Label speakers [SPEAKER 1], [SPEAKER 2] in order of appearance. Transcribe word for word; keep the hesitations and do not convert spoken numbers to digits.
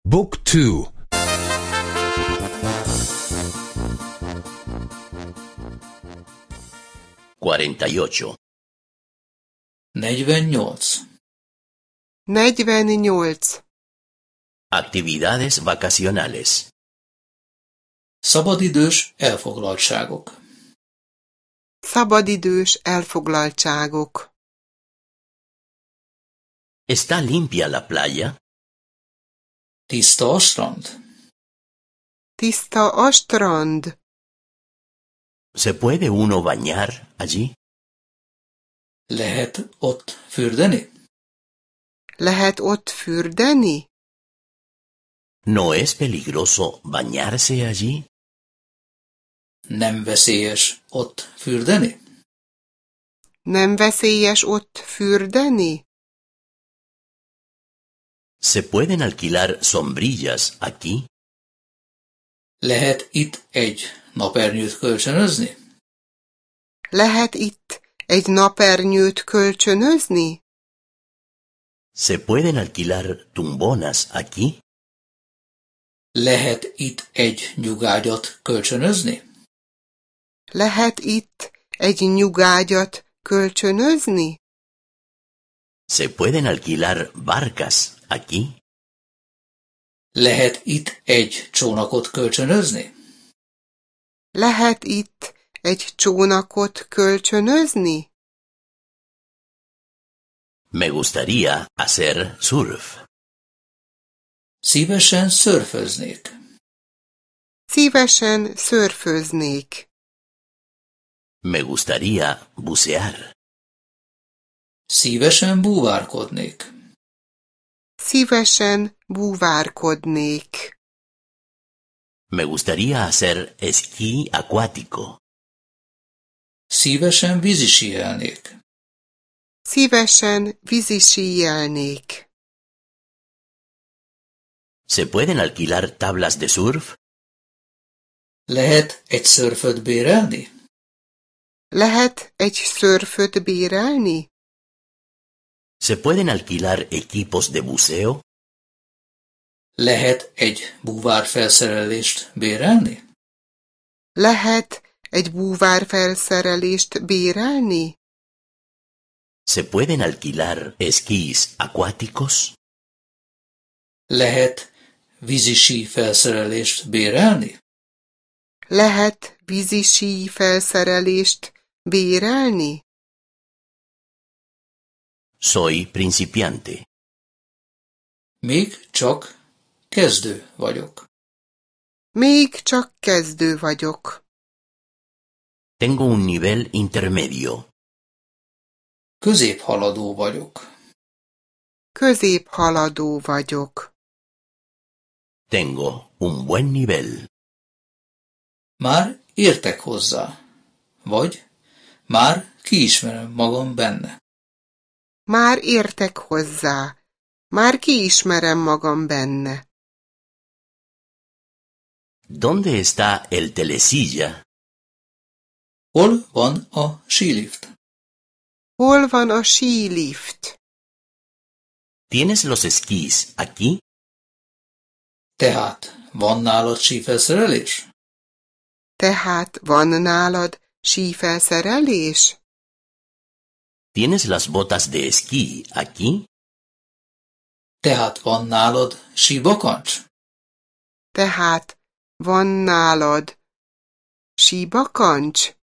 [SPEAKER 1] Book two.
[SPEAKER 2] cuarenta y ocho.
[SPEAKER 3] negyvennyolc.
[SPEAKER 4] negyvennyolc.
[SPEAKER 2] Actividades vacacionales.
[SPEAKER 3] Szabadidős elfoglaltságok.
[SPEAKER 4] Szabadidős elfoglaltságok.
[SPEAKER 2] ¿Está limpia la playa?
[SPEAKER 3] Tiszta a strand.
[SPEAKER 4] Tiszta a strand.
[SPEAKER 2] ¿Se puede uno bañar allí?
[SPEAKER 3] Lehet ott fürdeni?
[SPEAKER 4] Lehet ott fürdeni?
[SPEAKER 2] ¿No es peligroso bañarse allí?
[SPEAKER 3] Nem veszélyes ott fürdeni?
[SPEAKER 4] Nem veszélyes ott fürdeni?
[SPEAKER 2] ¿Se pueden alquilar sombrillas aquí?
[SPEAKER 3] Lehet itt egy napernyőt kölcsönözni?
[SPEAKER 4] Lehet itt egy napernyőt kölcsönözni?
[SPEAKER 2] ¿Se pueden alquilar tumbonas aquí?
[SPEAKER 3] Lehet itt egy nyugágyat kölcsönözni?
[SPEAKER 4] Lehet itt egy nyugágyat kölcsönözni?
[SPEAKER 2] ¿Se pueden alquilar barcas aquí?
[SPEAKER 3] Lehet itt egy csónakot kölcsönözni?
[SPEAKER 4] Lehet itt egy csónakot kölcsönözni?
[SPEAKER 2] Me gustaría hacer surf.
[SPEAKER 3] Szívesen szörföznék.
[SPEAKER 4] Szívesen szörföznék.
[SPEAKER 2] Me gustaría bucear.
[SPEAKER 3] Szívesen búvárkodnék.
[SPEAKER 4] Szívesen búvárkodnék.
[SPEAKER 2] Me gustaría hacer esquí acuático.
[SPEAKER 3] Szívesen vízisíelnék.
[SPEAKER 4] Szívesen vízisíelnék.
[SPEAKER 2] ¿Se pueden alquilar tablas de surf?
[SPEAKER 3] Lehet egy szörföt bérelni?
[SPEAKER 4] Lehet egy szörföt bérelni?
[SPEAKER 2] ¿Se pueden alquilar equipos de buceo?
[SPEAKER 3] Lehet egy búvárfelszerelést bérelni?
[SPEAKER 4] Lehet egy búvárfelszerelést bérelni?
[SPEAKER 2] ¿Se pueden alquilar esquís acuáticos?
[SPEAKER 3] Lehet vízisí felszerelést bérelni?
[SPEAKER 4] Lehet vízisí felszerelést bérelni?
[SPEAKER 2] Soy principiante.
[SPEAKER 3] Még csak kezdő vagyok.
[SPEAKER 4] Még csak kezdő vagyok.
[SPEAKER 2] Tengo un nivel intermedio.
[SPEAKER 3] Középhaladó vagyok.
[SPEAKER 4] Középhaladó vagyok.
[SPEAKER 2] Tengo un buen nivel.
[SPEAKER 3] Már értek hozzá. Vagy már kiismerem magam benne.
[SPEAKER 4] Már értek hozzá. Már kiismerem magam benne.
[SPEAKER 2] ¿Dónde está el telesilla?
[SPEAKER 3] Hol van a sílift?
[SPEAKER 4] Hol van a sílift?
[SPEAKER 2] ¿Tienes los esquís aquí?
[SPEAKER 3] Tehát van nálad sífelszerelés?
[SPEAKER 4] Tehát van nálad sífelszerelés?
[SPEAKER 2] ¿Tienes las botas de esquí aquí?
[SPEAKER 3] Tehát van nálad síbakancs?
[SPEAKER 4] Tehát van nálad síbakancs?